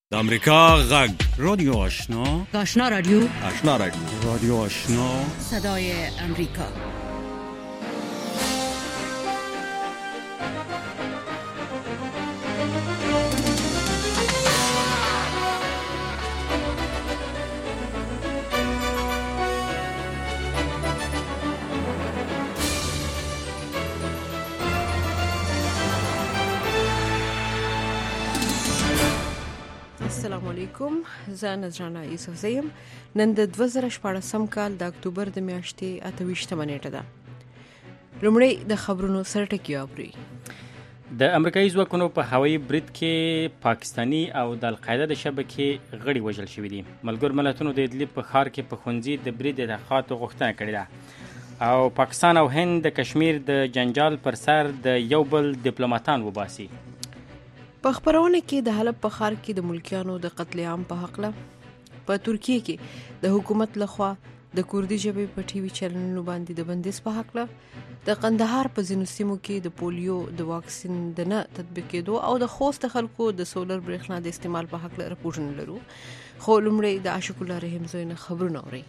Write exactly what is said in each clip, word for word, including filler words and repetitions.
د امریکا غږ رادیو آشنا آشنا رادیو آشنا رادیو رادیو آشنا صدای امریکا. السلام علیکم، زه نذرانه یوسف زیم. نن د دوه زره شپاړسم کال د اکتوبر د میاشتې اته ویشتمه نیټه ده. لومړی د خبرونو سرټکي اورئ. د امریکایي ځواکونو په هوایي برید کې پاکستانی او د القاعده د شبکې غړي وژل شوي دي. ملګرو ملتونو د ادلب په ښار کې په ښوونځي د برید د تحقیقاتو غوښتنه کړې ده او پاکستان او هند د کشمیر د جنجال پر سر د یو بل ډیپلوماتان وباسي. په خبرونه کې د حلب په ښار کې د ملکیانو د قتل عام په حقله، په ترکیه کې د حکومت لخوا د کوردي ژبې په ټي وي چینلونو باندې د بندیز په حقله، د قندهار په ځینو سیمو کې د پولیو د واکسین د نه تطبیق کېدو او د خوست خلکو د سولر برېښنا د استعمال په حقله راپورټونه لرو. خو لومړی د عاشق الله رحیم زوی نه خبرونه اورئ.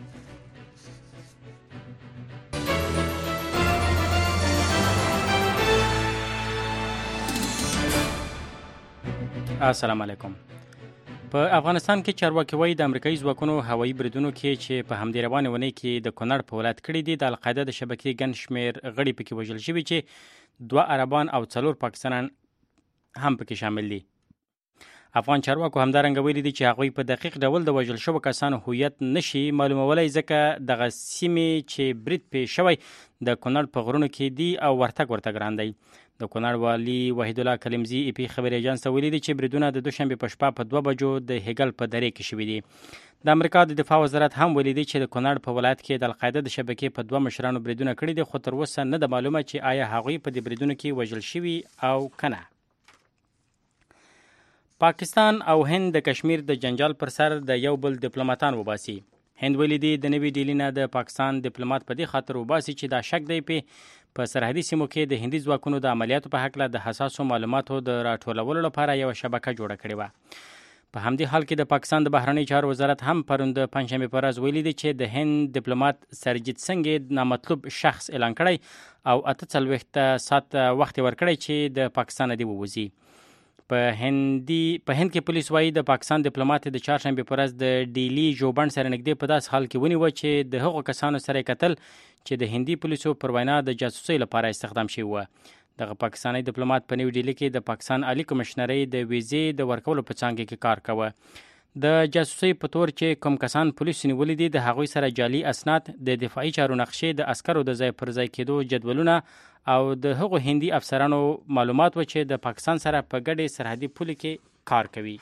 السلام علیکم. په افغانستان کې چارواکي وایي د امریکایي ځواکونو هوایي بریدونو کې چې په همدې روانې اونۍ کې د کونړ په ولایت کړي دي، د القاعده د شبکې ګڼ شمېر غړي پکې وژل شوي چې دوه عربان او څلور پاکستانیان هم پکې شامل دي. افغان چارواکو همدارنګه ویلي دي چې هغوی په دقیق ډول د وژل شوو کسانو هویت نشي معلومولی، ځکه دغه سیمې چې برید پې شوی د کونړ په غرونو کې دي او ورتګ ورته ګران دی. د کونړ والي وحید الله کلمزي ای پی خبري ایجنس ته ویلي دي چې بریدونه د دوشنبې په شپه په دوه بجو د هیګل په درې کې شوي دي. د امریکا د دفاع وزارت هم ویلي دي چې د کونړ په ولایت کې د القاعده د شبکې په دوه مشرانو بریدونه کړي دي، خو تر اوسه نه ده معلومه چې آیا هغوی په دې بریدونو کې وژل شوي او کنه. پاکستان او هند د کشمیر د جنجال پر سر د یو بل ډیپلوماتان وباسي. هند ویلي دي د نوي ډیلي نه د پاکستان ډیپلومات په دې خاطر وباسي چې دا شک دی په سرحدي سیمو کې د هندي ځواکونو د عملیاتو په هکله د حساسو معلوماتو د راټولولو لپاره یوه شبکه جوړه کړې وه. په همدې حال کې د پاکستان د بهرنی چارو وزارت هم پرون د پنجشنبې په ورځ ویلي دي چې د هند ډیپلومات سرجیت سنګ نامطلوب شخص اعلان کړی او اته څلوېښت ساعت وخت ورکړی چې د پاکستان دی ووځي. په هندي په هند کې پولیس وایي د پاکستان ډیپلومات د چهارشنبې په ورځ د ډیلی جوبند سره نږدې په داس حال کې ونیوه چې د هغو کسانو سره کتل چې د هندي پولیسو پر وینا د جاسوسۍ لپاره استخدام شوي وه. دغه پاکستاني ډیپلومات په نیو ډیلي کې د پاکستان عالی کمشنرۍ د ویزې د ورکولو په څانګه کې کار کوه. د جاسوسۍ په تور چې کوم کسان پولیسو نیولي دي د هغوی سره جعلي اسناد، د دفاعي چارو نقشې، د عسکرو د ځای پر ځای کېدو جدولونه او د هغو هندي افسرانو معلومات و چې د پاکستان سره په ګډې سرحدي پولې کې کار کوي.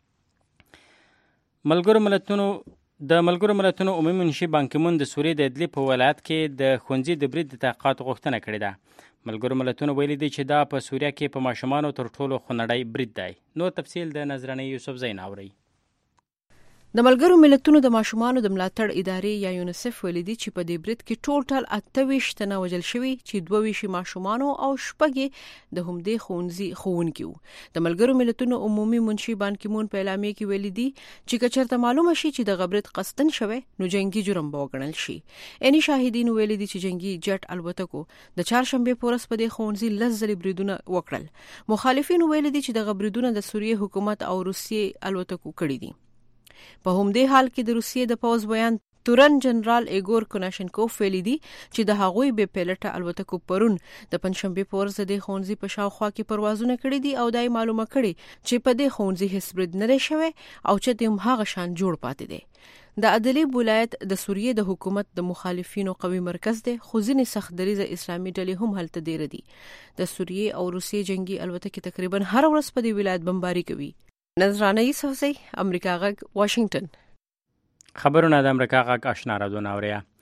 ملګرو ملتونو د ملګرو ملتونو عمومي منشي بانکیمون د سوریې د ادلب په ولایت کې د ښوونځي د برید د تحقیقاتو غوښتنه کړې ده. ملګرو ملتونو ویلي دي چې دا په سوریه کې په ماشومانو تر ټولو خونړی برید دی. نور تفصیل د نظرانه یوسف زین اورئ. د ملګرو ملتونو د ماشومانو د ملاتړ ادارې یا یونیسف ویلي دي چې په دې برید کې ټوټل اته ویشت تنه وژل شوي چې دوه ویشت ماشومانو او شپږ د همدې ښوونځي ښوونکي وو. د ملګرو ملتونو عمومي منشي بان کیمون په اعلامیه کې ویلي دي چې که چېرته معلومه شي چې د برید قصدن شوی نو جنګي جرم به وګڼل شي. اني شاهدین ویلي دي چې جنګي جټ الوتکو د چهارشنبې په ورځ په دې ښوونځي لس ځلې بریدونه وکړل. مخالفین ویلي دي چې دغه بریدونه د سوریې حکومت او روسیې الوتکو کړي دي. په همدې حال کې د روسیې د پوځ بیان تورن جنرال ایګور کوناشنکوف ویلي دي چې د هغوی بې پیلوټه الوتکو پرون د پنجشنبې په ورځ د ښوونځي په شاوخوا کې پروازونه کړي دي او دا یې معلومه کړي چې په دې ښوونځي هیڅ برید نه دی شوی او چې د هماغه شان جوړ پاتې دی. د ادلب ولایت د سوریې د حکومت د مخالفینو قوي مرکز دی، خو ځینې سخت دریځه اسلامي ډلې هم هلته ډېره دي. د سوریې او روسیې جنګي الوتکې تقریبا هر ورځ په دې ولایت بمباري کوي. نظرانه یوسف زی، امریکا غږ، واشنگټن. خبرونه د امریکا غږ آشنا رادیو اوریا.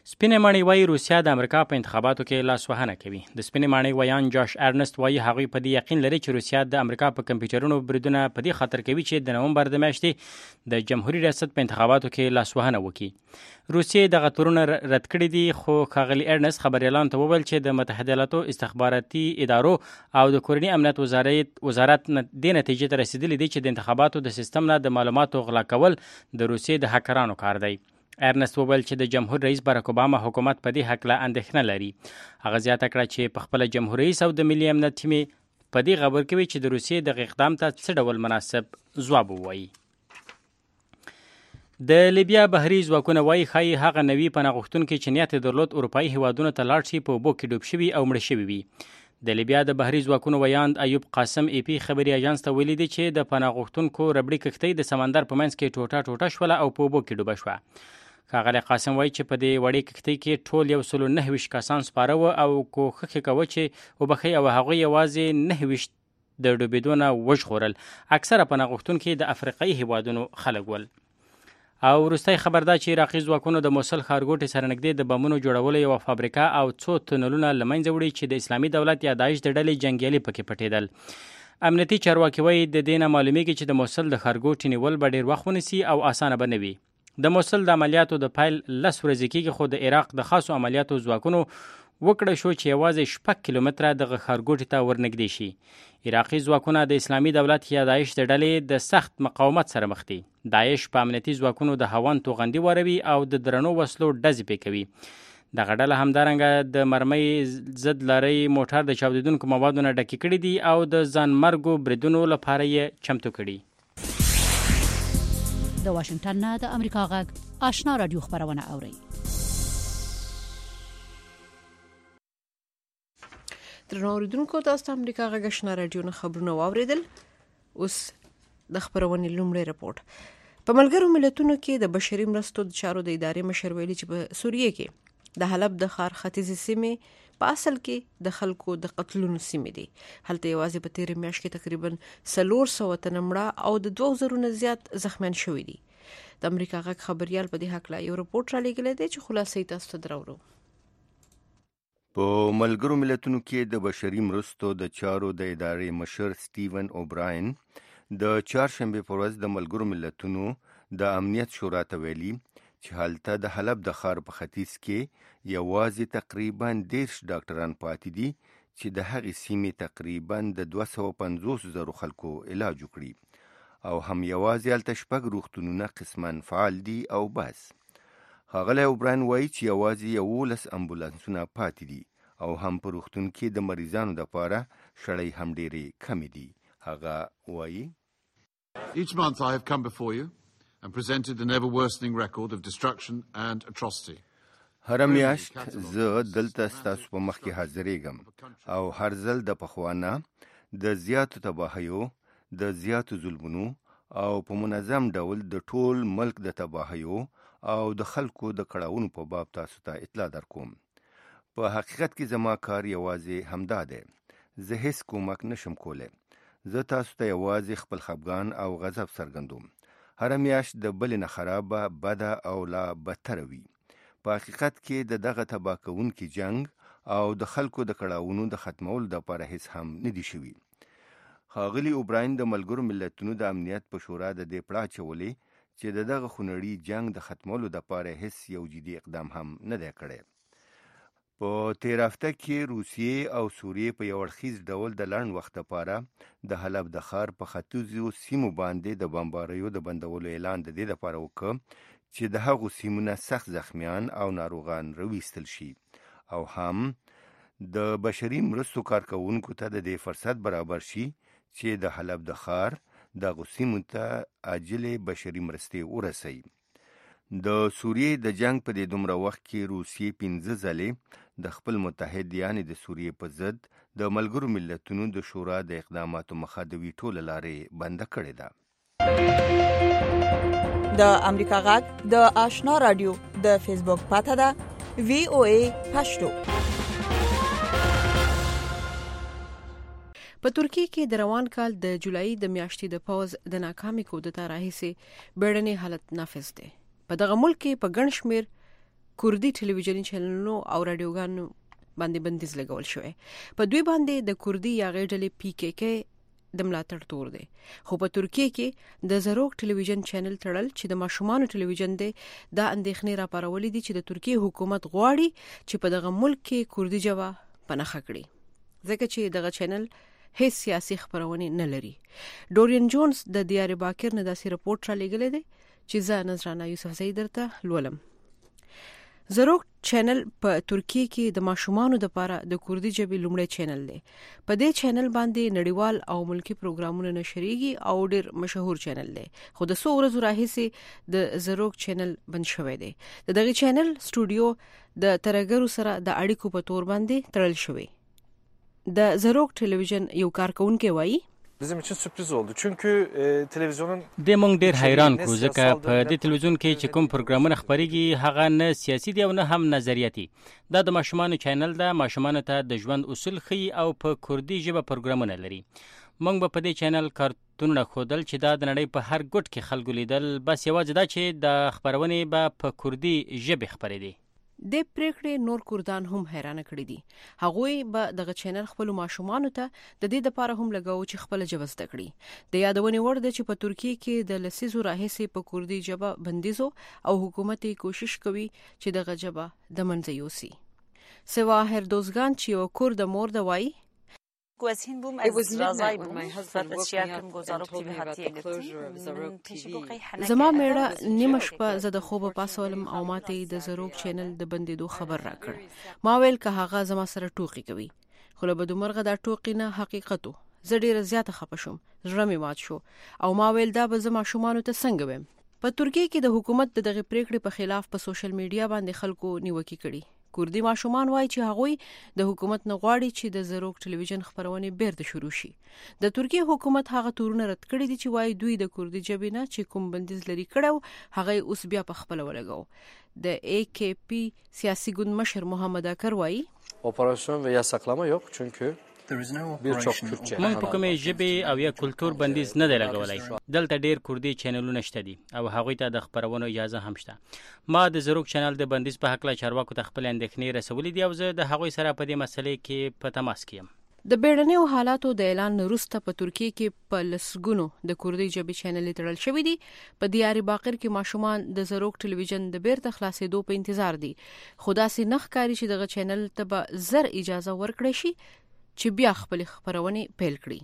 سپینې ماڼۍ وایي روسیا د امریکا په انتخاباتو کې لاسوهنه کوي. د سپینې ماڼۍ ویان جاش ارنست وایي هغوی په دې یقین لري چې روسیا د امریکا په کمپیوټرونو بریدونه په دې خاطر کوي چې د نومبر د میاشتې د جمهوریت ریاست په انتخاباتو کې لاسوهنه وکړي. روسیې دغه تورونه رد کړي دي، خو ښاغلي ارنست خبریالانو ته وویل چې د متحده ایالاتو استخباراتي ادارو او د کورني امنیت وزارت وزارت دې نتیجې ته رسیدلی دي چې د انتخاباتو د سیستم نه د معلوماتو غلا کول د روسیې د هکرانو کار دی. ارنست وویل چې د جمهور رئیس باراک اوباما حکومت په دې هکله اندېښنه لري. هغه زیاته کړه چې په خپله جمهور رئیس او د ملي امنیت ټیم په دې خبر کوي چې د روسیې دغه اقدام ته څه ډول مناسب ځواب ووایي. د لیبیا بحري ځواکونه وایي ښایي هغه نوي پناه غوښتونکي چې نیت یې درلود اروپایي هیوادونو ته لاړ شي په اوبو کې ډوب شوي او مړه شوي وي. د لیبیا د بحري ځواکونو ویاند ایوب قاسم ای پی خبري اژانس ته ویلي دي چې د پناه غوښتونکو ربړي کښتۍ د سمندر په منځ کې ټوټه ټوټه شوله او په اوبو کې ډوبه شوه. ښاغلی قاسم وایي چې په دې وړې کښتۍ کې ټول یو سلو نهه ویشت کسان سپاره وو او کوښښ یې کوه چې وبښئ او هغوی یوازې نهه ویشت د ډوبېدو نه وژغورل. اکثره پناه غوښتونکي د افریقایي هیوادونو خلک ول. او وروستی خبر دا چې عراقي ځواکونو د موصل ښارګوټي سره نږدې د بمونو جوړولو یوه فابریکه او څو تونلونه له منځه وړي چې د اسلامي دولت یا داعش د ډلې جنګیالي پکې پټېدل. امنیتي چارواکي وایي د دې نه معلومیږي چې د موصل د ښارګوټي نیول به ډېر وخت ونیسي او اسانه به نه وي. د موصل د عملیاتو د پیل لس ورځې کېږي، خو د عراق د خاصو عملیاتو ځواکونو وکړه شو چې یوازې شپږ کیلومتره دغه ښارګوټي ته ورنږدې شي. عراقي ځواکونه د اسلامي دولت یا داعش د ډلې د سخت مقاومت سره مخ دي. داعش په امنیتي ځواکونو د هاون توغندي واروي او د درنو وسلو ډزې پې کوي. دغه ډله همدارنګه د مرمۍ ضد لارۍ موټر د چاودېدونکو موادو نه ډکې کړي دي او د ځانمرګو بریدونو لپاره یې چمتو کړي. د واشنگټن نه د امریکا غږ آشنا رادیو خبرونه اوري. درنو اوریدونکو تاسو ته امریکا غږ آشنا رادیو نه خبرونه واوریدل. اوس د خبرونې لومړی رپورټ. په ملګرو ملتونو کې د بشري مرستو د چارو د ادارې مشر ویلي چې په سوریه کې د حلب د ښار ختیځې سیمې په اصل کې د خلکو د قتلونو سیمې دي. هلته یوازې په تیرې میاشت کې تقریبا څلور سوه تنه مړه او د دوه زرو نه زیات زخمیان شوي دي. د امریکا غږ خبريال په دې هکله یو رپورټ را لېږلی دی چې خلاصې تاسو ته دراوړو. په ملګرو ملتونو کې د بشري مرستو د چارو د ادارې مشر سټیون اوبراین د چهارشنبې په ورځ د ملګرو ملتونو د امنیت شورا ته ویلي چې هلته د حلب د ښار په ختیځ کې یوازې تقریبا دېرش ډاکټران پاتې دي چې د هغې سیمې تقریبا د دوه سوه پنځوس زرو خلکو علاج وکړي او هم یوازې هلته شپږ روغتونونه قسما فعال دي او بس. ښاغلی اوبراین وایي چې یوازې یولس امبولانسونه پاتې دي او هم په روغتون کې د مریضانو دپاره شړۍ هم ډېرې کمې دي. هغه وایي Each month I have come before you and presented an ever worsening record of destruction and atrocity. هر میاشت زه دلته ستاسو په مخ کې حاضرېږم او هر ځل د پخوانه د زیاتو تباهیو، د زیاتو ظلمونو او په منظم ډول د ټول ملک د تباهیو او د خلکو د کړاوونو په باب تاسو ته اطلاع درکوم. په حقیقت کې زما کار یوازې همدا دی. زه هیڅ کومک نشم کولی. زه تاسو ته یوازې خپل خفګان او غضب څرګندوم. هر میاشت د بلې نه خرابه، بده او لا بدتره وي. په حقیقت کې د دغه تباه کوونکي جنگ او د خلکو د کړاوونو د ختمولو دپاره هیڅ هم نه دي شوي. ښاغلي اوبراین د ملګرو ملتونو د امنیت په شورا د دې پړه اچولې چې د دغه خونړي جنگ د ختمولو دپاره هیڅ یو جدي اقدام هم نه دی کړی. په تیر هفته کې روسیې او سوریې په یو اړخیز ډول د لنډ وخت لپاره د حلب د ښار په ختیځو سیمو باندې د بمباریو د بندولو اعلان د دې لپاره وکړ چې د هغو سیمونه سخت زخمیان او ناروغان راویستل شي او هم د بشري مرستو کارکوونکو ته د دې فرصت برابر شي چې د حلب د ښار دغو سیمو ته عاجلې بشري مرستې ورسوي. د سوریې د جنگ په دې دومره وخت کې روسیې پنځه ځلې د خپل متحد یعنی د سوریې په ضد د ملګرو ملتونو د شورا د اقداماتو مخه د ویټو له لارې بنده کړې ده. د امریکا غږ د آشنا رادیو د فیسبوک پاته ده وی او ای پښتو. په ترکیه کې د روان کال د جولای د میاشتې د پوز د ناکامي کودتا راهیسې بیړنی حالت نافذ دی. په دغه ملک کې په ګڼ شمېر کوردي ټلویزیونی چینلونو او رادیوګانو باندې بندیز لګول شوی. په دوی باندې د کوردي یا غیر ډلې پی کې کې د ملاتړ تور دی. خو په ترکیه کې د زروق ټلویزیون چینل تړل چې د ماشومان ټلویزیون دی دا اندېښنې راپارولې دي چې د ترکیه حکومت غواړي چې په دغه ملک کې کوردي ژبه پنهخه کړي ځکه چې دغه چینل هیڅ سیاسي خبرونه نه لري. ډورین جونز د دیار باکر نه داسې رپورټ را لګلې دی چې زه نظرانه یوسف زئی درته لولم. زروق چینل په ترکیه کې د ماشومانو لپاره د کوردي ژبې لومړی چینل دی. په دې چینل باندې نړیوال او ملکی پروګرامونه نشریږي او ډیر مشهور چینل دی. خو د څو ورځې راهیسې د زروق چینل بند شوی دی. د دغه چینل سټوډیو د ترګرو سره د اړیکو په تور باندې تړل شوی. د زروق ټلویزیون یو کارکونکو وایي Bizim için sürpriz oldu. Çünkü e, televizyonun د مونږ ډیر حیران کو ځکه په دې تلویزیون کې چې کوم پروګرامونه خبريږي هغه نه سیاسي دی او نه هم نظریاتي. دا د ماشومانو چینل ده، ماشومانو ته د ژوند اصول خي او په کوردي ژبه پروګرامونه لري. مونږ به په دې چینل کارتونونه خودل چې دا د نړۍ په هر ګوټ کې خلکو لیدل، بس یوازې دا چې د خبرونه به په کوردي ژبه خبرې دي. د پریکړې نور کوردان هم حیرانه کړي دي. هغوی به دغه چینل خپل ماشومانو ته د دې لپاره هم لګاو چې خپل ژبه زده کړي. د یادونې وړ ده چې په ترکیه کې د لسیزو راهیسې په کوردي ژبه بندیزو او حکومت کوشش کوي چې دغه ژبه د منځه یوسي. سوا هردوزگان چې یو کورد مور د وایي گوزین بوم از رازای بوم فقط اشیاء کم گزارو تیوی هاتیه گتی زما میړه نیمه شپه زه د خوب پاسولم او ماته د زروق چینل د بندیدو خبر راکړ. ما ویل که هغه زما سره ټوکی کوي، خو له بدمرغه دا ټوکی نه حقیقتو. زه ډیره زیاته خپه شوم، زړه مې مات شو او ما ویل دا به زما شومانو ته څنګه ویم. په ترکیه کې د حکومت د دغه پریکړې په خلاف په سوشل میډیا باندې خلکو نیوکه کړي. کوردي ماشومان وایي چې هغوی د حکومت نه غواړي چې د زروق ټلویزیون خبرونه بیرته شروع شي. د ترکیه حکومت هغه تورونه رد کړي دي چې وایي دوی د کوردي ژبې نه چې کوم بندیز لري کړو هغه اوس بیا په خپل ولګاو. د ای کی پی سیاسي ګوند مشر محمد اکر وایي operasyon ve yasaklama yok çünkü birçok Kürtçe. مونږ په کومې ژبې او یا کلتور بندیز نه دی لګولای. دلته ډیر کوردي چینلونه شته دي او هغوی ته د خبرونو اجازه هم شته. ما د زروق چینل د بندیز په حق له چارواکو ته خپل اندېښنې رسولې دي او زه د هغوی سره په دې مسلې کې په تماس کې یم. د بیړنیو حالاتو د اعلان وروسته په ترکیه کې په لسګونو د کوردي ژبې چینل تړل شوی دي. په دیار باقر کې ماشومان د زروق ټلویزیون د بیرته خلاصېدو په انتظار دي. خو داسې نه ښکاري چې دغه چینل ته به زر اجازه ورکړي شي چې بیا خپل خبرونه پیل کړي.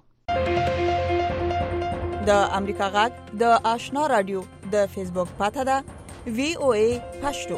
د امریکا غږ د آشنا رادیو د فیسبوک پاته ده وی او ای پښتو.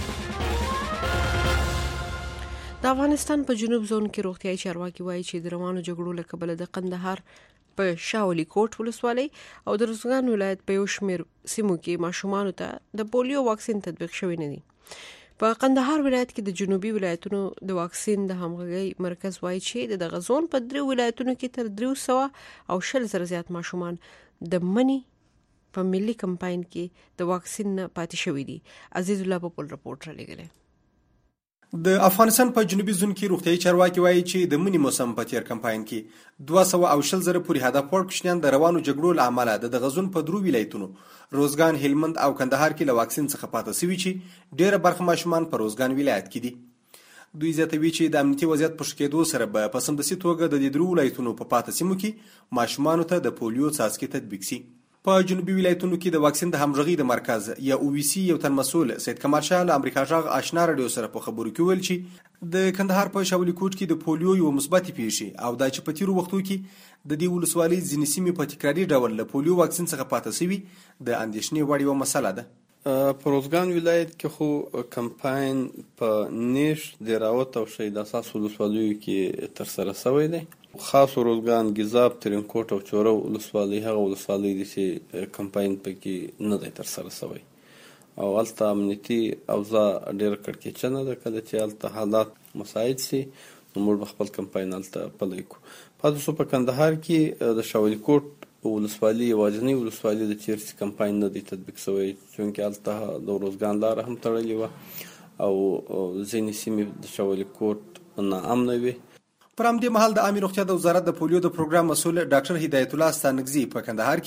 د افغانستان په جنوب زون کې روغتيایي چارواکي وایي چې د روانو جګړو له کبله د قندهار په شاولي کوټ ولسوالۍ او د روزګان ولایت په یو شمېر سیمو کې ماشومانو ته د پولیو واکسین تطبیق شوی نه دی. په قندهار ولایت کې د جنوبي ولایتونو د واکسین د همغږي مرکز وایي چې د غزون په درې ولایتونو کې تر درې سوه او شل زره زیات ماشومان د منی په ملي کمپاین کې د واکسین نه پاتې شوي دي. عزیز الله په خپل رپورټ را لګلې. د افغانستان په جنوبي زون کې روغتيایي چارواکي وایي چې د منی موسم په تیر کمپاین کې دوه سوه او شل زره پورې هدف وړ کوچنیان د روانو جګړو له امله د غزون په درو ولایتونو روزګان، هلمند او کندهار کې له واکسین څخه پاتې شوي چې ډېره برخه ماشومان په روزګان ولایت کې دي. دوی زیاتوي چې د امنیتي وضعیت په ښه کېدو سره به په سمدستي توګه د دې درو ولایتونو په پاتې سیمو کې ماشومانو ته د پولیو څاڅکي تطبیق شي. په جنوبي ولایتونو کې د واکسین د همغږي د مرکز یا او وی سی یو تن مسؤل سید کمال شاه له امریکا غږ آشنا رادیو سره په خبرو کې ویل چې د کندهار په شاولي کوټ کې د پولیو یو مثبت پیښه او د چې په تیرو وختو کې د دې ولسوالۍ ځینې سیمې په تکراري ډول له پولیو واکسین څخه پاتې شوي د اندېښنې وړ یوه مسله ده. په روزګان ولایت کې خو کمپاین په نیش، دراوت او شهید اساس ولسوالیو کې تر سره شوی دی. خاص روزګان، ګیزاب، ترینکوټ او چوره ولسوالۍ هغه ولسوالۍ دي چې کمپاین پکې نه دی تر سره شوی او هلته امنیتي اوضاع ډېره کړکېچنه ده. کله چې هلته حالات مساعد شي نو موږ به خپل کمپاین هلته پلی کړو. پاتې شو په کندهار کې د شاولي کوټ ولسوالۍ یوازینۍ ولسوالۍ ده چیرې چې کمپاین نه دی تطبیق شوی، چونکې هلته د روزګان لاره هم تړلې وه او ځینې سیمې د شاولي کوټ ناامنه وي. پر همدې مهال د عامه روغتیا د وزارت د پولیو د پروګرام مسؤل ډاکټر هدایت الله ستانکزي په کندهار کې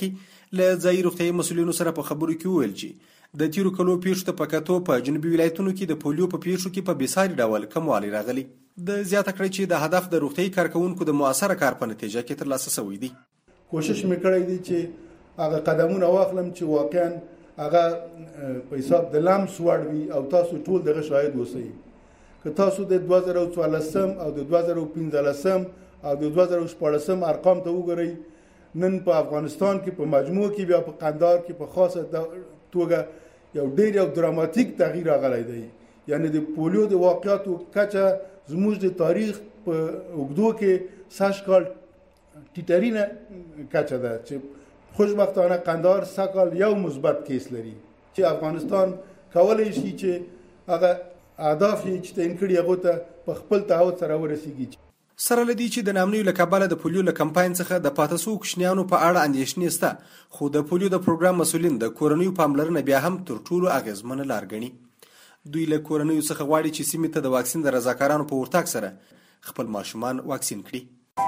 له ځایي روغتیايي مسؤلینو سره په خبرو کې وویل چې د تیرو کلو پیښو ته په کتو په جنوبي ولایتونو کې د پولیو په پیښو کې په بېساري ډول کموالی راغلی. د زیاته کړی چې د هدف د روغتیايي کارکونکو د مؤثره کار په نتیجه کې ترلاسه شوی دی. کوشش مې کړی دی چې هغه قدمونه واخلم چې واقعا هغه په حساب د لمس وړ وي او تاسو ټول دغه شاهد اوسئ. که تاسو د دوه زره څوارلسم او د دوه زره پنځلسم او د دوه زره شپاړسم ارقام ته وګورئ، نن په افغانستان کې په مجموع کې بیا په قندهار کې په خاصه توګه یو ډېر یو دراماتیک تغییر راغلی دی. یعنی د پولیو د واقعاتو کچه زموږ د تاریخ په اوږدو کې سږ کال ټیټرینه کچه ده چې خوشبختانه قندهار سږ کال یو مثبت کیس لري چې افغانستان کولی شي چې هغه اهداف یې چې تعین کړي هغو ته په خپل تعهد سره ورسیږي. سره لدی چې د نامنیو له کبله د پولیو له کمپاین څخه د پاتې شوو کوچنیانو په اړه اندېښنې شته، خو د پولیو د پروګرام مسؤلین د کورنیو پاملرنه بیا هم تر ټولو اغیزمنه لار ګڼي. دوی له کورنیو څخه غواړي چې سیمې ته د واکسین د رضاکارانو په ورتګ سره خپل ماشومان واکسین کړي.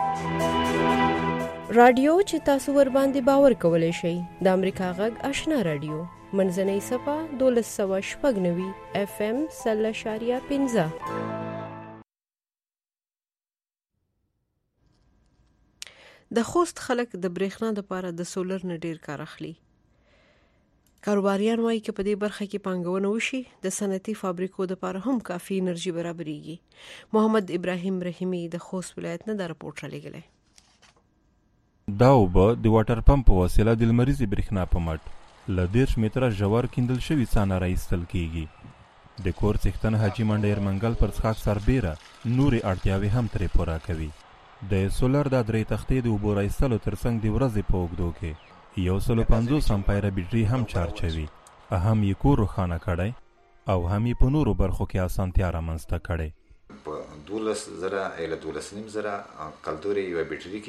رادیو چې تاسو ور باندې باور کولای شئ د امریکا غږ آشنا رادیو منځنۍ صفه دولس سوه شپږ نوي اف ام سل اشاریه پنځه. د خوست خلک د برېښنا لپاره د سولر نه ډیر کار اخلي. کاروباریان وایي چې په دې برخه کې پانګونه وشي د صنعتي فابریکو لپاره هم کافي انرژي برابرېږي. محمد ابراهیم رحیمي د خوست ولایت نه دا رپورټ رالیږلی. دا اوبه د واټر پمپ په وسیله د لمریزې برېښنا په مټ له دېرش متره ژور کیندل شوي څانه راایستل کیږي. د کور څښتن حاجي منډیر منګل پر څښاک سربیره نورې اړتیاوې هم ترې پوره کوي. د سولر د درې تختې د اوبو راایستلو ترڅنګ د ورځې په اوږدو کې یو سلو پنځوس امپایره بیټري هم چارجوي. هم یې کور روښانه کړی او هم یې په نورو برخو کې اسانتیا رامنځته کړی. په دولس زره یا دولس نیم زره کلدورې یوه بیټري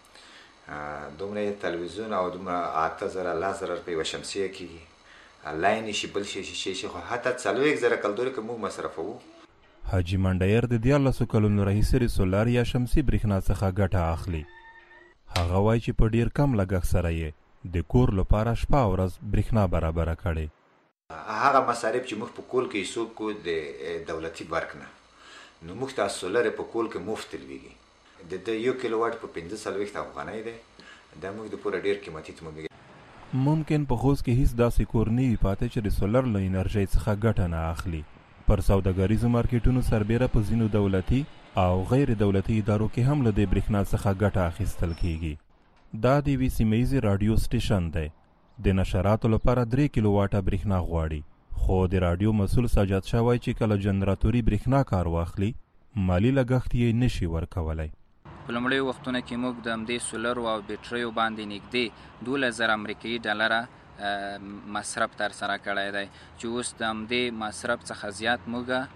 کېږي، دومره تلویزیون او دومره اته زره لس زره روپۍ یوه شمسیه کېږي، لاین شي بل شي شي شي خو حتی څلوېښت زره کلدورې که موږ مصرفوو. حاجي منډیر د دیارلسو کلونو راهیسې سولر یا شمسي برېښنا څخه ګټه اخلي. هغه وایي چې په ډیر کم لګښت سره یې د کور لپاره شپه او ورځ برېښنا برابره کړې. هغه مصارف چې موږ په کول کې حساب کوو د دولتي برق نه، نو موږ ته سولر په کول کې مفت لویږي. د د یو کیلو واټ په پنځه څلوېښت افغانۍ دی، دا موږ د پوره ډیر قیمتي تمامېږي. ممکن په خوست کې هیڅ داسې کور نه وي پاتې چې د سولر له انرژۍ څخه ګټه نه اخلي. پر سوداګریزو مارکیټونو سربیره په ځینو دولتي او غیر دولتي ادارو کې هم له دې برېښنا څخه ګټه اخیستل کیږي. دا د یوې سیمه ییزې راډیو سټیشن دی. د نشراتو لپاره درې کیلو واټه برېښنا غواړي، خو د راډیو مسؤل سجاد شاه وایي چې کله جنراتوري برېښنا کار واخلي مالی لګښت یې نشي ورکولی. په لومړیو وختونو کې موږ د همدې سولرو او بیټریو باندې نږدې دولس زره امریکایي ډالره مصرف تر سره کړی دی، چې اوس د همدې مصرف څخه زیات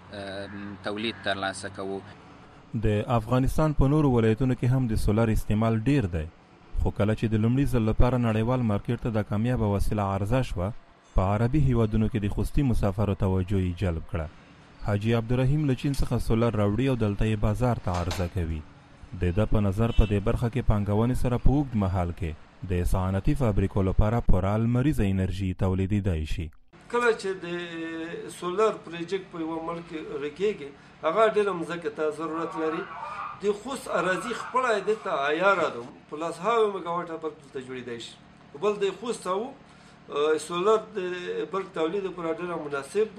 موږ تولید ترلاسه کوو. د افغانستان په نورو ولایتونو کې هم د سولر استعمال ډیر دی، خو کله چې د لومړي ځل لپاره نړیوال مارکیټ ته د کامیابه وسیله عرضه شوه، په عربي هیوادونو کې د خوستي مسافرو توجه یې جلب کړه. حاجي عبدالرحیم له چین څخه سولر راوړي او دلته یې بازار ته عرضه کوي. د ده په نظر په دې برخه کې پانګونې سره په اوږد مهال کې د صنعتي فابریکو لپاره پوره لمریزه انرژي تولیدېدای شي. کله چې د سولر پروژیکټ په یوه ملک کې رکېږي، هغه ډېره مځکې ته ضرورت لري. د خوست اراضي خپله یې دې ته عیاره ده، په لس هاوې میګاواټه برق دلته جوړېدی شي. بل د خوست او سولر د برق تولید لپاره ډېره مناسب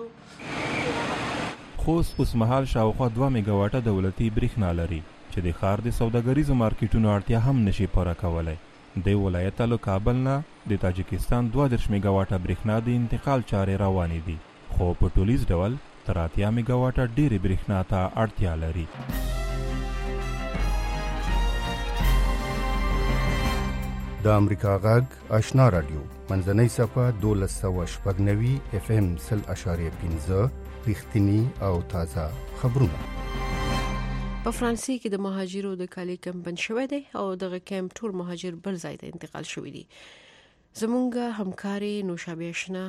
ده. خوست اوسمهال شاوخوا دوه میګاواټه دولتي برېښنا لري چې د ښار د سوداګریزو مارکیټونو اړتیا هم نشي پوره کولی. د ولایت له کابل نه د تاجکستان دوه دېرش میګاواټه برېښنا د انتقال چارې روانې دي، خو په ټولیز ډول تر اتیا میګاواټه ډېرې برېښنا ته اړتیا لري. د امریکا غږ آشنا رادیو منځنۍ صفه دولس سوه شپږ نوي اف ام سل اشاریه پنځه رښتیني او تازه خبرونه. په فرانسې کې د مهاجرو د کالي کمپ بند شوی دی او دغه کمپ ټول مهاجر بل ځای ته انتقال شوي دي. زمونږ همکارې نوشابه اشنا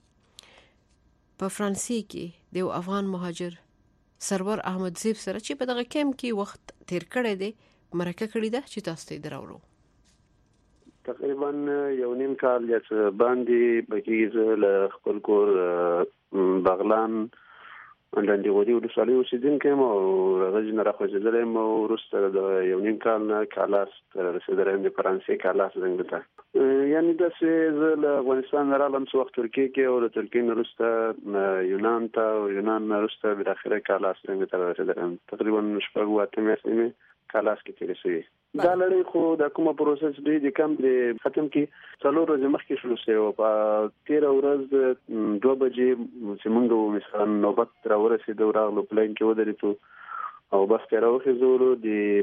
په فرانسې کې د یو افغان مهاجر سرور احمد زیب سره چې په دغه کمپ کې وخت تیر کړی دی مرکه کړې ده چې تاسو ته دراوړو. تقریبا یو نیم کال یا څه باندې بکیږي زه له خپل کور بغلان لاندې غوري ولسوالۍ اوسېدونکی یم او هغه ځای نه راخوځېدلی یم او وروسته د یو نیم کال نه کالاس ته رسېدلی یم د فرانسې کالاس ځنګل ته. یعنې داسې زه له افغانستان نه راغلم څه وخت ترکیې کې او له ترکیې نه وروسته یونان ته او یونان نه وروسته بالاخره کالاس ځنګل ته رارسېدلی یم. تقریبا شپږ اووه اتې میاشتې مې کالاس کې تېرې شوې. دا لړۍ خو د کومه پروسس دی د کم د ختم کې څلور ورځې مخکې شروع شوی و. په تېره ورځ دوه بجې چې موږ وو مثلا نوبت راورسېدو راغلو پلین کې ودرېدو او بس تېره وخېزولو د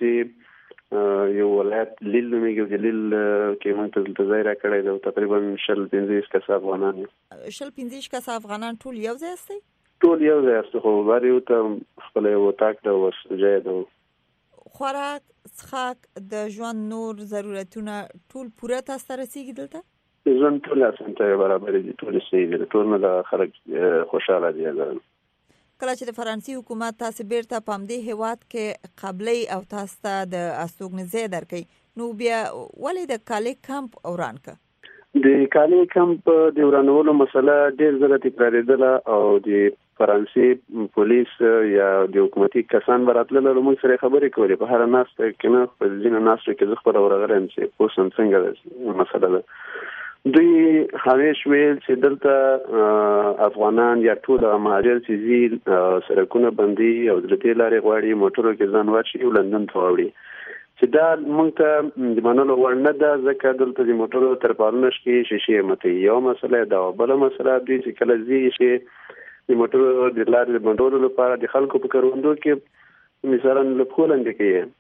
فرانسې یو ولایت لیل نومېږي د لیل کې موږ ته دلته ځای راکړی دی. تقریبا شل پنځه ویشت کسه افغانان یو. شل پنځه ویشت کسه افغانان ټول یو ځای یاستئ؟ ټول یو ځای یاستو خو هر یو ته خپله یو اتاق ده او ځای ده. خوراک څښاک د ژوند نور ضرورتونه ټول پوره تاسو ته رسیږي دلته؟ ژوند ټول اسانتیا برابر دي، ټول صحیح دي، ټول نه د خلک خوشاله دي. کله چې د فرانسې حکومت تاسو بیرته په همدې هیواد کې قبلې او تاسو ته د استوګنځای درکړي نو بیا ولې د کالي کمپ وران که؟ د کالي کمپ د ورانولو مسله ډېر ځله تکرارېدله او د فرانسې پولیس یا د حکومتي کسان به راتلل او موږ سره خبرې کولې په هره ناسته کې نه په ځینو ناستو کې زه خپله ورغلی یم چې پوه شم څنګه مسله ده. دوی همیش ویل چې دلته افغانان یا ټول مهاجر چې ځي سړکونه بندي او د دې لارې غواړي موټرو کې ځان واچوي او لندن ته واوړي چې دا موږ ته د منلو وړ نه ده ځکه دلته د موټرو ترپالونه شکي شیشې ماتوي. یوه مسله ده او بله مسله دوی چې کله ځي چې د موټرو د لارې د بندولو لپاره د خلکو په کروندو کې مثلا له پښو لاندې کوي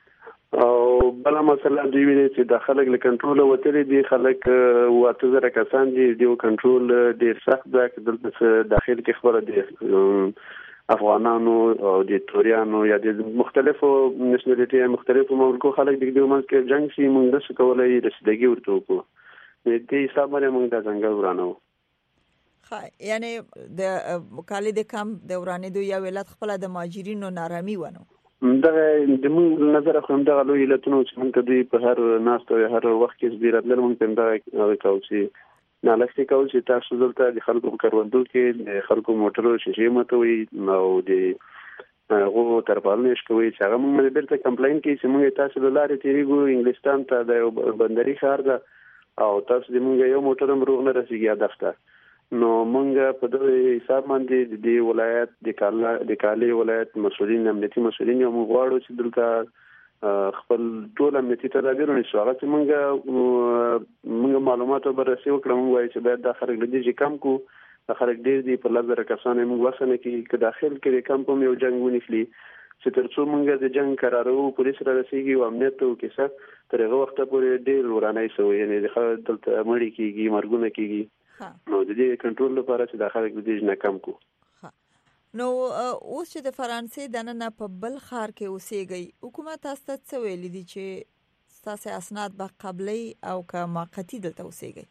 او بله مسله دوی ویلي چې دا خلک له کنټروله وتلي دي. خلک اووه اته زره کسان دي، د کنټرول ډېر سخت ده. دلته څه داخل کې خپله د افغانانو او د توریانو یا د مختلفو نشنالټي مختلفو ملکو خلک د دې منځ کې جنګ شي موږ نشو کولی رسیدګي ورته وکړو. د دې حساب باندې موږ دا ځنګل ورانوو. یعنې د کالي د کمپ د ورانېدو یو علت خپله د مهاجرینو نارامي ونه دغه د موږ نظر خو همدغه لوی علتونه چې موږ ته دوی په هر ناست او هر وخت کې زبې راتلل موږ ته همدغه هغه کوو چې نالښتې کوو چې تاسو دلته د خلکو په کروندو کې د خلکو موټرو شیشې ماتوئ او د هغو ترپالونه یې شکوئ چې هغه موږ بیرته کمپلاین کوي چې موږ تاسو له لارې تېرېږو انګلستان ته د یو بندري ښار ده او تاسو د موږ یو موټر هم روغ نه رسېږي هدف ته. نو موږ په دغه حساب باندې د دې ولایت د کالا د کالي ولایت مسؤلین امنیتي مسؤلین یو موږ غواړو چې دلته خپل ټول امنیتي تدابیر ونیسو. هغه چې موږ موږ معلوماتو بررسي وکړو موږ وایو چې باید دا خلک له دې کم کو. دا خلک ډېر دي په لس زره کسان موږ وسنه کې که داخل کې کمپ هم یو جنګ ونیسلي چې تر څو موږ د جنګ قرارو پولیس را رسېږي او امنیت ته وکیسه تر هغه وخته پورې ډېر ورانۍ شوی یعنې د خلک دلته مړي کېږي مرګونه کېږي. نو د دې کنټرول لپاره چې د خلک د دې نه کم کو. نو اوس چې د فرانسې دننه په بل ښار کې اوسېږئ حکومت تاسو ته څه ویلي دي چې ستاسو اسناد به قبلي او که موقتي دلته اوسېږئ؟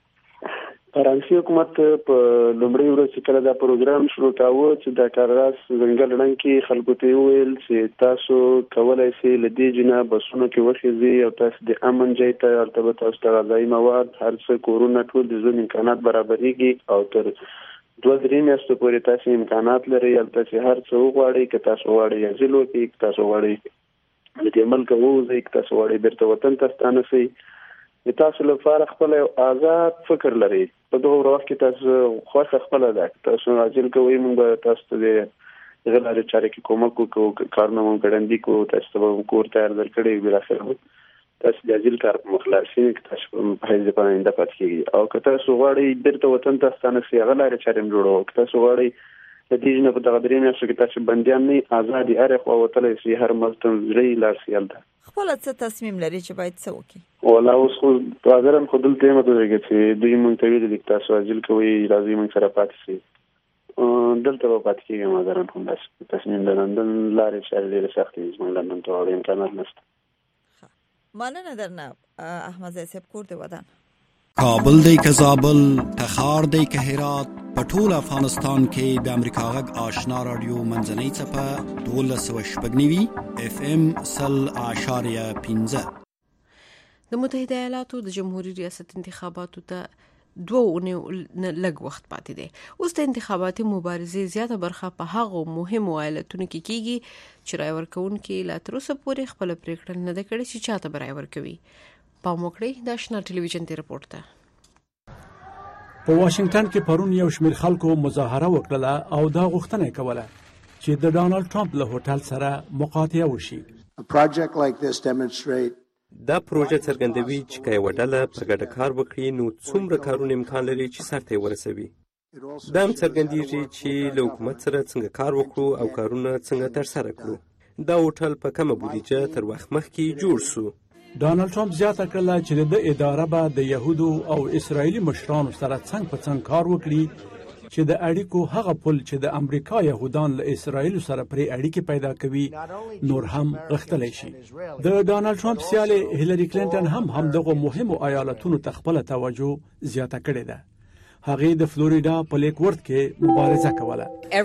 فرانسې حکومت په لومړۍ ورځ چې کله دا پروګرام شروع کاوه چې د کاراس ځنګل ړنګ کې خلکو ته وویل چې تاسو کولی شئ له دې جنه بسونو کې وخېځئ او تاسو د امن ځای ته هلته به تاسو ته غذایي مواد هر څه کورونه ټول د ژوند امکانات برابرېږي او تر دوه درې میاشتو پورې تاسو امکانات لرئ هلته چې هر څه وغواړئ که تاسو غواړئ ازیل وکړئ که تاسو غواړئ له دې ملکه ووځئ که تاسو غواړئ بیرته وطن ته ستانه شئ. د تاسو لپاره خپل آزاد فکر لرئ. په دغه وخت کې تاسو خوښه خپله ده تاسو ازیل کوئ موږ به تاسو ته د هغه لارې چارې کې کومک وکړو کارونه مو ګړندي کړو تاسو ته به کور تیار درکړی بالاخره تاسو د ازیل کار په مخلصین کې تاسو په حیث په آینده پاتې کېږي او که تاسو غواړئ بیرته وطن ته ستانه شئ هغه لارې چارې هم جوړوو. که تاسو غواړئ د دې نه په دغه درې میاشتو کې تاسو بندیان نه ازاد یې هرې خوا وتلی شئ هر ملک ته زړه لاړ شئ هلته خپله څه تصمیم لري چې باید څه وکړي؟ والله اوس خو حاضر یم خو دلته یم ته چې دوی مونږ ته ویلي دي که تاسو ازیل کوئ راځئ مونږ سره پاتې شئ دلته به پاتې کېږم حاضر یم همداسې تصمیم د لندن لارې چارې ډېرې سختې دي زموږ لندن ته واړو امکانات نشته. مننه درنه احمد صاحب کور د ودان کابل دی که زابل تخار دی که هرات په ټول افغانستان کې د امریکا غږ آشنا رادیو منځنۍ څپه دولس سوه شپږ نوي اف ام سل اعشاریه پنځه. د متحده ایالاتو د جمهوریت ریاست انتخاباتو ته دوه اونیو لږ وخت پاتې دی. اوس د انتخاباتي مبارزې زیاته برخه په هغو مهمو ایالتونو کې کیږي چې رای ورکوونکي لا تر اوسه پورې خپله پریکړه نه ده کړې چې چاته به رای ورکوي. پام وکړئ د آشنا ټلویزیون دی رپورټ ته. په واشنگټن کې پرون یو شمېر خلکو مظاهره وکړه او دا غوښتنه کوله چې د ډانلډ ټرمپ له هوټل سره مقاطعه وشي. دا پروژه څرګندوي چې که یوه ډله په ګډه کار وکړي نو څومره کارونه امکان لري چې سرته یې ورسوي. دا هم څرګندېږي چې له حکومت سره څنګه کار وکړو او کارونه څنګه ترسره کړو. دا هوټل په کمه بودیجه تر وخت مخکې جوړ سو. ډانلډ ټرمپ زیاته کړله چې د اداره به د یهودو او اسرائیلي مشرانو سره څنګ په څنګ کار وکړي چې د اړیکو هغه پل چې د امریکا یهودان له اسرائیل سره پرې اړیکې پیدا کوي نور هم غښتلی شي. د ډانلډ ټرمپ سیالې هیلری کلینټن هم همدغو مهمو ایالتونو ته خپله توجه زیاته کړې ده. هغې د فلوریډا په لیک ورد کې مبارزه کوله.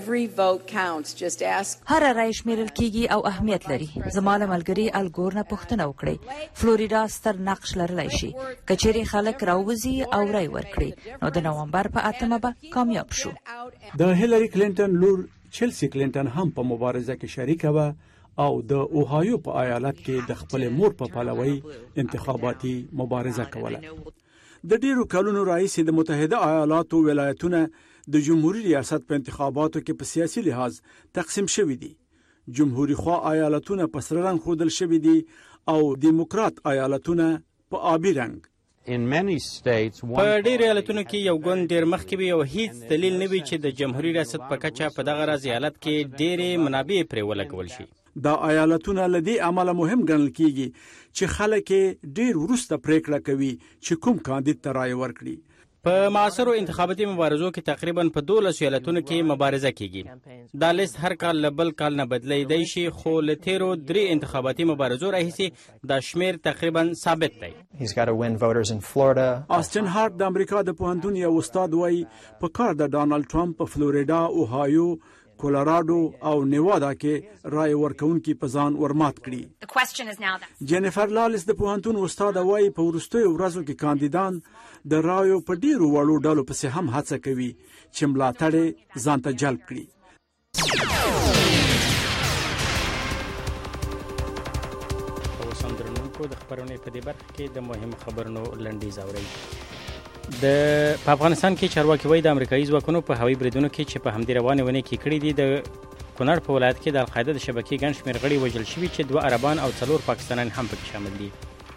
هر رای شمیرل کیږي او اهمیت لري. زما له ملګري الګور نه پوښتنه وکړئ. فلوریډا ستر نقش لرلی شي. که چیرې خلک راووځي او رای ورکړي نو د نومبر په اتمه به کامیاب شو. د هیلری کلینټن لور چلسی کلینټن هم په مبارزه کې شریکه وه او د اوهایو په ایالت کې د خپل مور په پلوي انتخاباتي مبارزه کوله. د ډیرو کلونو راهیسې د متحده ایالاتو ولایتونه د جمهوریت ریاست په انتخاباتو کې په سیاسي لحاظ تقسیم شوي دي. جمهوریت خوا ایالتونه په سره رنګ ښودل شوي دي او دیموکرات ایالتونه په آبي رنګ. په ډیرو ایالتونو کې یو ګوند ډیر مخکې وي او هیڅ دلیل نه وي چې د جمهوریت ریاست په کچه په دغه راز ایالت کې ډیرې منابع پرې ولګول شي. دا ایالتونه له دې امله مهم ګڼل کیږي چې خلک ډیر وروسته پریکړه کوي چې کوم کاندید ته رای ورکړي. په معاصرو انتخاباتي مبارزو کې تقریبا په دولس ایالتونو کې مبارزه کیږي. دا لیست هر کال له بل کال نه بدلیدی شي خو له تیرو درې انتخاباتي مبارزو راهیسې دا شمیر تقریبا ثابت دی. آسټن هارت د امریکا د پوهنتون یو استاد وایي په کار د ډانلډ ټرمپ په فلوریډا، اوهایو، کولراډو او نیوادا کې رای ورکوونکي په ځان ورمات کړي. جینیفر لالس د پوهنتون استاد وایي په وروستیو ورځو کې کاندیدان د رایو په ډیرو وړو ډلو پسې هم هڅه کوي چې ملاتړ یې ځان ته جلب کړي. اوس هم درنونکو د خبرونې په دې برخه کې د مهم خبرونو لنډیز اورئ. د په افغانستان کې چارواکي وایي د امریکایي ځواکونو په هوایي بریدونو کې چې په همدې روانې ونې کې کړي دي د کونړ په ولایت کې د القاعده د شبکې ګڼ شمېر غړي وژل شوي چې دوه عربان او څلور پاکستانیان هم پکې شامل دي.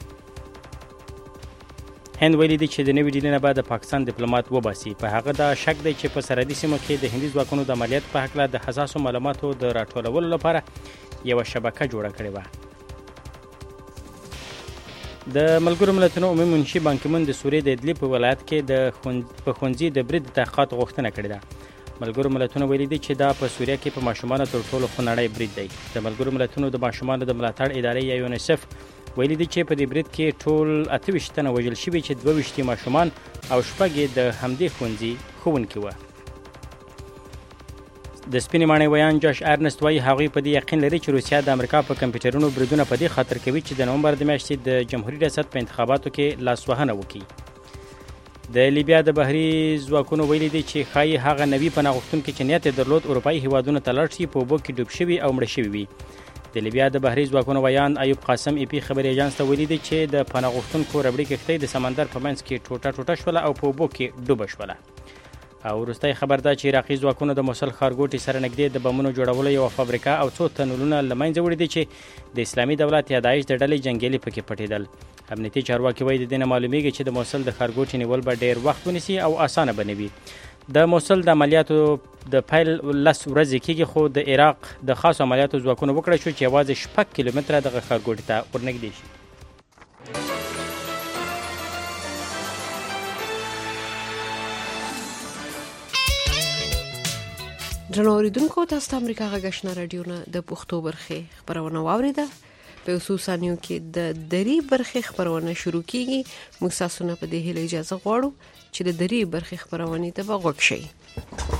هند ویلي دي چې د نوې ډیلي نه بعد د پاکستان ډیپلوماټ وباسي. په هغه دا شک دی چې په سرحدي سیمو کې د هندي ځواکونو د عملیات په هکله د حساسو معلوماتو د راټولولو لپاره یوه شبکه جوړه کړې وه. د ملګرو ملتونو عمومي منشي بان کی مون د سوریې د ادلیب په ولایت کې د په ښوونځي د برید د تحقیقات غوښتنه کړې ده. ملګرو ملتونو ویلي دي چې دا په سوریه کې په ماشومانو تر ټولو خونړی برید دی. د ملګرو ملتونو د ماشومانو د ملاتړ ادارې یا یونیسف ویلي دي چې په دې برید کې ټول اته ویشت تنه وژل شوي چې دوه ویشت ماشومان او شپږ د همدې ښوونځي ښوونکي وه. د سپینې ماڼۍ ویان جاش ارنست وایي هغوی په دې یقین لري چې روسیه د امریکا په کمپیوټرونو بریدونه په دې خاطر کوي چې د نومبر د میاشتې د جمهوریت ریاست په انتخاباتو کې لاسوهنه وکړي. د لیبیا د بحري ځواکونو ویلي دي چې ښایي هغه نوي پناه غوښتونکي چې نیت یې درلود اروپایي هیوادونو ته لاړ شي په اوبو کې ډوب شوي او مړه شوي وي. د لیبیا د بحري ځواکونو ویان ایوب قاسم ای پی خبري ایجانس ته ویلي دي چې د پناه غوښتونکو ربړي کښتۍ د سمندر په منځ کې ټوټه ټوټه شوله او په اوبو کې ډوبه شوله. او وروستی خبر دا چې عراقي ځواکونو د موصل ښارګوټي سره نږدې د بمونو جوړولو یوه فابریکه او څو تنولونه له منځه وړي دي چې د اسلامي دولت یا داعش د ډلې جنګیالي پکې پټېدل. امنیتي چارواکي وایي د دې نه معلومیږي چې د موصل د ښارګوټي نیول به ډېر وخت ونیسي او اسانه به نه وي. د موصل د عملیاتو د پیل لس ورځې کېږي خو د عراق د خاصو عملیاتو ځواکونو وکړه شو چې یوازې شپږ کیلومتره دغه ښارګوټي ته ورنږدې شي. درنو اوریدونکو تاسو ته امریکا غږ آشنا رادیو نه د پښتو برخې خبرونه واوریده. په اوسو ثانیو کې د دری برخې خبرونه شروع کیږي. موږ تاسو نه په دې هیله اجازه غواړو چې د دری برخې خبرونه ته وغوښ شئ.